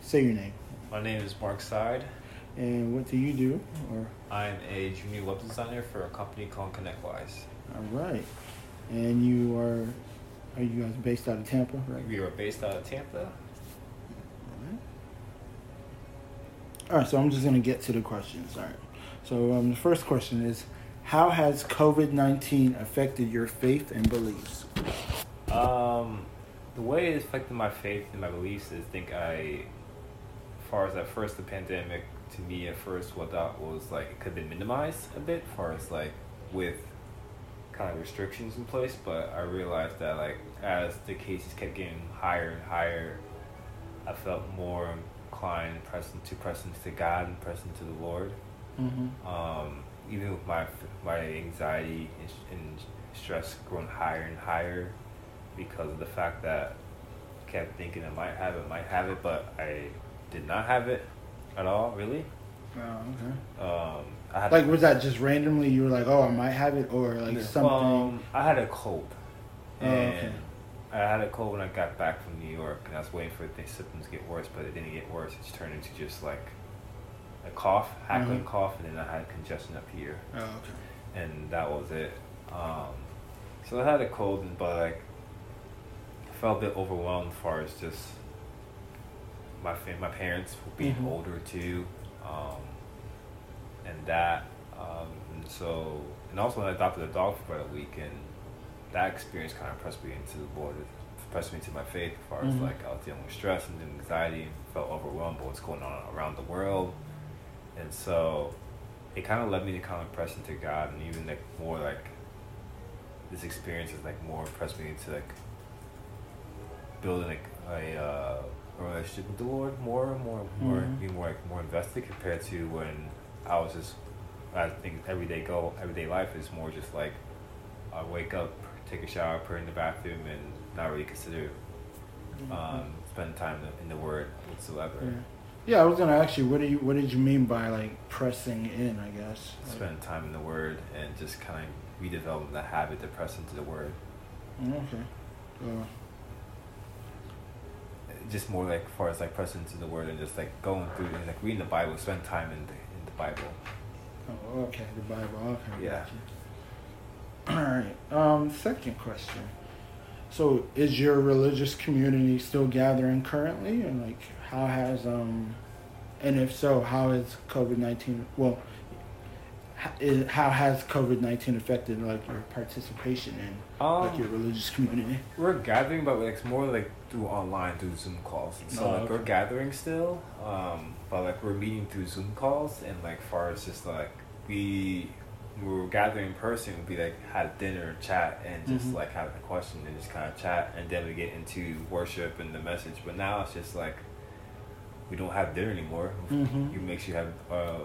say your name. My name is Mark Side. And what do you do? Or I'm a junior web designer for a company called ConnectWise. all right. And are you guys based out of Tampa, right? We are based out of Tampa. All right, so I'm just going to get to the questions. All right. So the first question is, how has COVID-19 affected your faith and beliefs? The way it affected my faith and my beliefs is, as far as at first the pandemic, to me at first what that was like, it could have been minimized a bit as far as like with kind of restrictions in place, but I realized that like as the cases kept getting higher and higher, I felt more inclined pressing to God and pressing to the Lord. Mm-hmm. Even with my anxiety and stress growing higher and higher because of the fact that I kept thinking I might have it, but I did not have it at all, really. Oh, okay. I had was that just randomly? You were like, "Oh, I might have it," or like something? I had a cold, and okay. I had a cold when I got back from New York, and I was waiting for the symptoms to get worse, but it didn't get worse. It just turned into just like a cough, hackling cough, and then I had congestion up here. Oh, okay. And that was it. So I had a cold, but like I felt a bit overwhelmed as far as just my parents being older too, and that, and also when I adopted a dog for about a week, and that experience kind of pressed me into my faith as far as like I was dealing with stress and anxiety and felt overwhelmed by what's going on around the world, and so it kind of led me to kind of press into God, and even like more like this experience is like more pressed me into like building like a relationship with the Lord being more invested compared to when I think everyday life is more just like I wake up, take a shower, pray in the bathroom, and not really consider spending time in the Word whatsoever. Yeah, I was gonna ask you, what did you mean by like pressing in? I guess spend time in the Word and just kind of redevelop the habit to press into the Word. Okay. Just more like as far as like pressing into the Word and just like going through and like reading the Bible, spend time in the Bible. Oh, okay, the Bible. Okay. Yeah. All right. Second question. So, is your religious community still gathering currently, and like how has and if so, how has COVID-19? Well, how has COVID-19 affected like your participation in like your religious community? We're gathering, but like it's more like through Zoom calls. And so we're gathering still, but like we're meeting through Zoom calls, and like far as just like we were gathering in person, we'd be like had dinner, chat, and just like have a question and just kind of chat, and then we get into worship and the message. But now it's just like we don't have dinner anymore. You make sure you have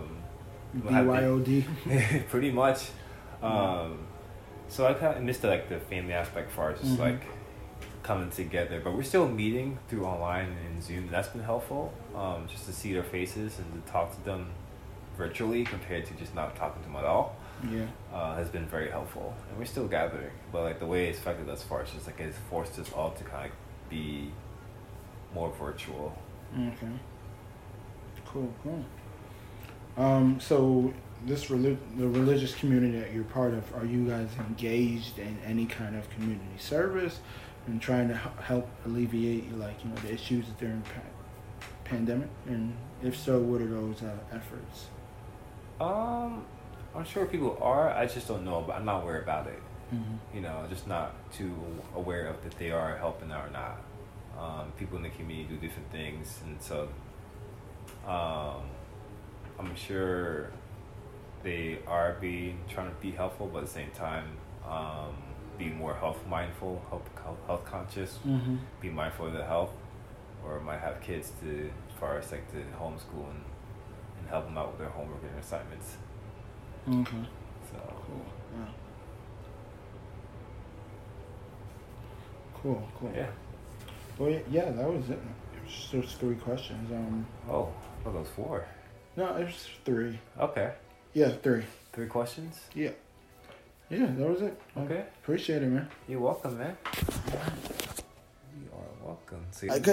BYOD. pretty much. So I kind of missed the family aspect as far as just like coming together, but we're still meeting through online and Zoom. That's been helpful, just to see their faces and to talk to them virtually compared to just not talking to them at all. Has been very helpful, and we're still gathering, but like the way it's affected us far, it's just like it's forced us all to kind of be more virtual. Okay. Cool. So the religious community that you're part of, are you guys engaged in any kind of community service and trying to help alleviate the issues during the pandemic? And if so, what are those efforts? I'm sure people are. I just don't know, but I'm not aware about it. Just not too aware of that they are helping out or not. People in the community do different things, and so I'm sure they are trying to be helpful, but at the same time, be more health mindful, health conscious, be mindful of their health, or might have kids to, as far as like to homeschool and help them out with their homework and their assignments. Okay. So cool. Yeah. Cool. Yeah. Well, yeah, that was it. It was just 3 questions. Oh, I thought that was 4. No, it was 3. Okay. Yeah, 3. 3 questions? Yeah. Yeah, that was it. Okay. Appreciate it, man. You're welcome, man. You are welcome. See.